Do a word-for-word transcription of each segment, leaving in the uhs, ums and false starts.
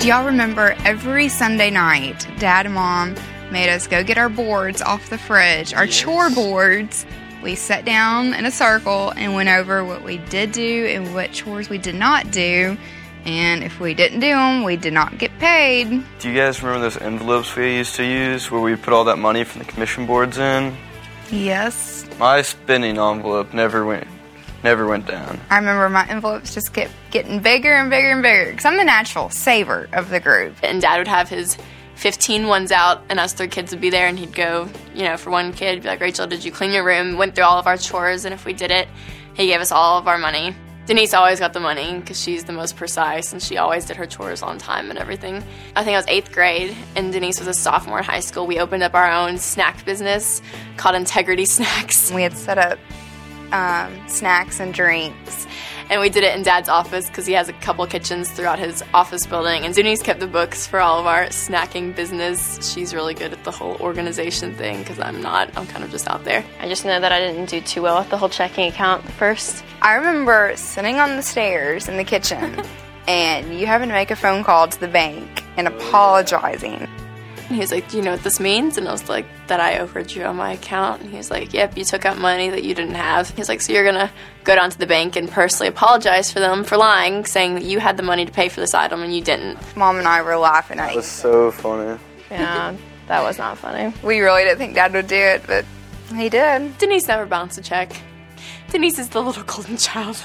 Do y'all remember every Sunday night, Dad and Mom made us go get our boards off the fridge, our Yes. chore boards. We sat down in a circle and went over what we did do and what chores we did not do. And if we didn't do them, we did not get paid. Do you guys remember those envelopes we used to use where we put all that money from the commission boards in? Yes. My spending envelope never went never went down. I remember my envelopes just kept getting bigger and bigger and bigger because I'm the natural saver of the group. And Dad would have his fifteen ones out, and us three kids would be there, and he'd go, you know, for one kid, be like, Rachel, did you clean your room? Went through all of our chores, and if we did it, he gave us all of our money. Denise always got the money because she's the most precise, and she always did her chores on time and everything. I think I was eighth grade, and Denise was a sophomore in high school. We opened up our own snack business called Integrity Snacks. We had set up um, snacks and drinks. And we did it in Dad's office because he has a couple kitchens throughout his office building. And Denise kept the books for all of our snacking business. She's really good at the whole organization thing because I'm not. I'm kind of just out there. I just know that I didn't do too well with the whole checking account at first. I remember sitting on the stairs in the kitchen and you having to make a phone call to the bank and apologizing. And he was like, do you know what this means? And I was like, that I overdrew on my account. And he was like, yep, you took out money that you didn't have. He's like, so you're going to go down to the bank and personally apologize for them for lying, saying that you had the money to pay for this item and you didn't. Mom and I were laughing at That you. was so funny. Yeah, that was not funny. We really didn't think Dad would do it, but he did. Denise never bounced a check. Denise is the little golden child.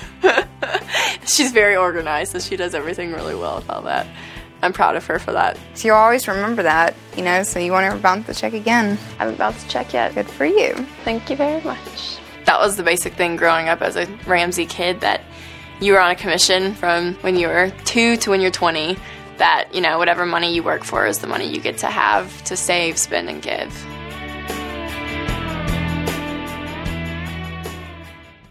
She's very organized, so she does everything really well with all that. I'm proud of her for that. So you always remember that, you know, so you won't ever bounce the check again. I haven't bounced a check yet. Good for you. Thank you very much. That was the basic thing growing up as a Ramsey kid, that you were on a commission from when you were two to when you're twenty, that, you know, whatever money you work for is the money you get to have to save, spend, and give.